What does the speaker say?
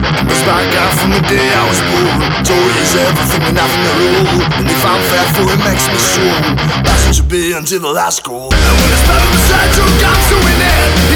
I'm a smart guy from the day I was born. Told is everything and nothing to rule. And if I'm faithful, it makes me sure that's what you be until the last call. And when it's time beside you, I'm so in it.